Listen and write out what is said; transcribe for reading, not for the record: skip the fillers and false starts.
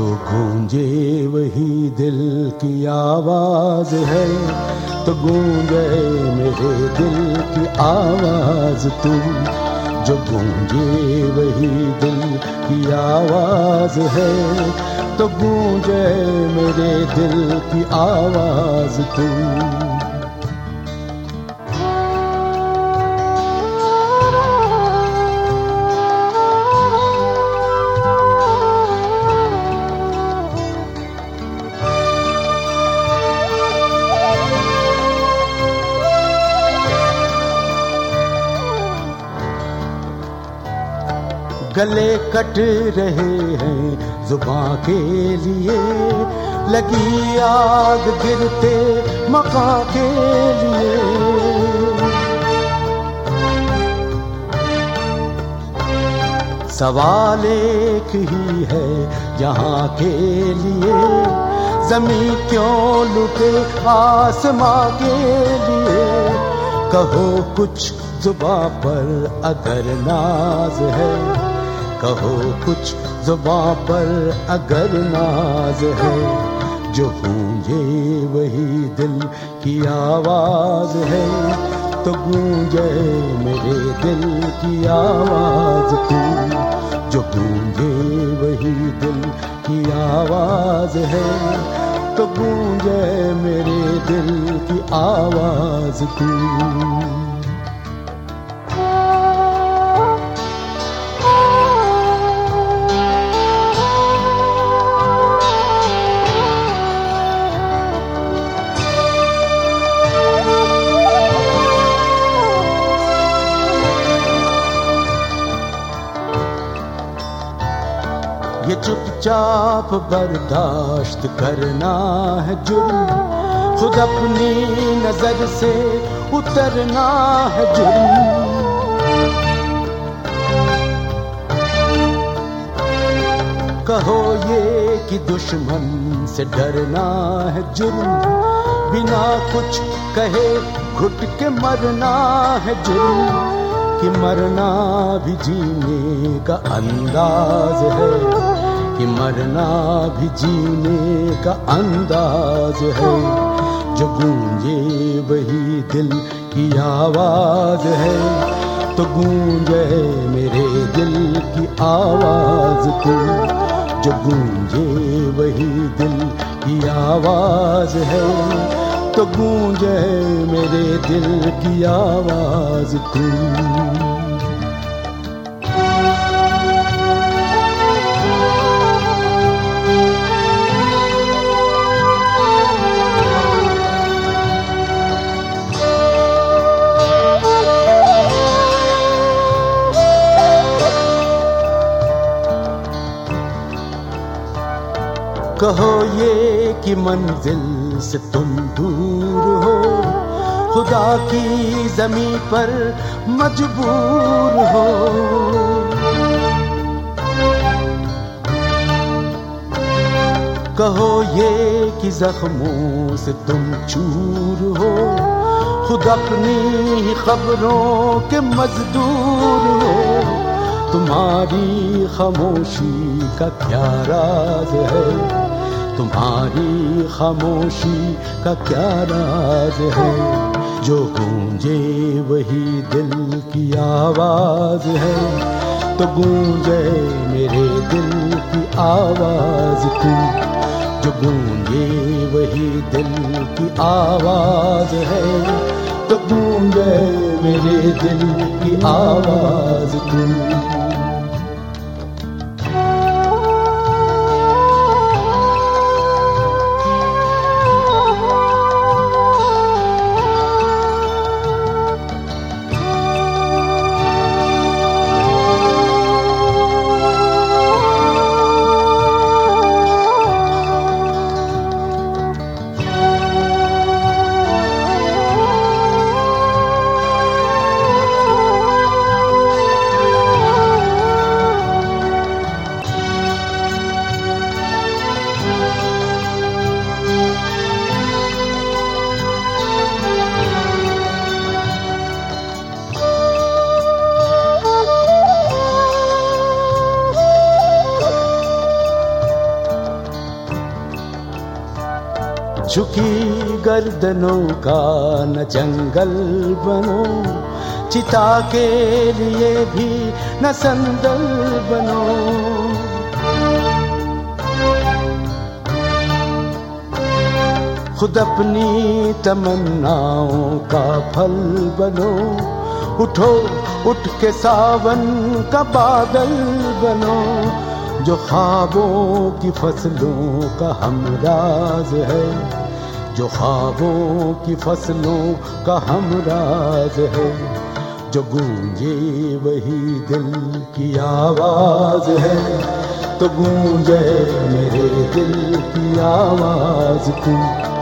गूंजे वही दिल की आवाज है, तो गूंजे मेरे दिल की आवाज तू। जो गूंजे वही दिल की आवाज है, तो गूंजे मेरे दिल की आवाज तू। गले कट रहे हैं जुबां के लिए, लगी आग गिरते मकां के लिए। सवाल एक ही है यहाँ के लिए, ज़मीं क्यों लुटे आसमां के लिए। कहो कुछ जुबां पर अगर नाज है, कहो कुछ जुबां पर अगर नाज है। जो गूंजे वही दिल की आवाज है, तो गूंजे मेरे दिल की आवाज तू। जो गूंजे वही दिल की आवाज है, तो गूंजे मेरे दिल की आवाज तू। ये चुपचाप बर्दाश्त करना है जुर्म, खुद अपनी नजर से उतरना है जुर्म। कहो ये कि दुश्मन से डरना है जुर्म, बिना कुछ कहे घुट के मरना है जुर्म। कि मरना भी जीने का अंदाज है, कि मरना भी जीने का अंदाज है। जो गूंजे वही दिल की आवाज है, तो गूंजे मेरे दिल की आवाज तू। जो गूंजे वही दिल की आवाज है, तो गूंजे मेरे दिल की आवाज तू। कहो ये कि मंजिल से तुम दूर हो, खुदा की ज़मीं पर मजबूर हो। कहो ये कि ज़ख्मों से तुम चूर हो, खुद अपनी ही खबरों के मजदूर हो। तुम्हारी खामोशी का क्या राज है, तुम्हारी खामोशी का क्या राज है। जो गूंजे वही दिल की आवाज है, तो गूंजे मेरे दिल की आवाज तू। जो गूंजे वही दिल की आवाज है, तो गूंजे मेरे दिल की आवाज तू। झुकी गर्दनों का न जंगल बनो, चिता के लिए भी न संदल बनो। खुद अपनी तमन्नाओं का फल बनो, उठो उठ के सावन का बादल बनो। जो ख्वाबों की फसलों का हमराज है, जो ख्वाबों की फसलों का हमराज है, जो गूंजे वही दिल की आवाज है, तो गूंजे मेरे दिल की आवाज तू।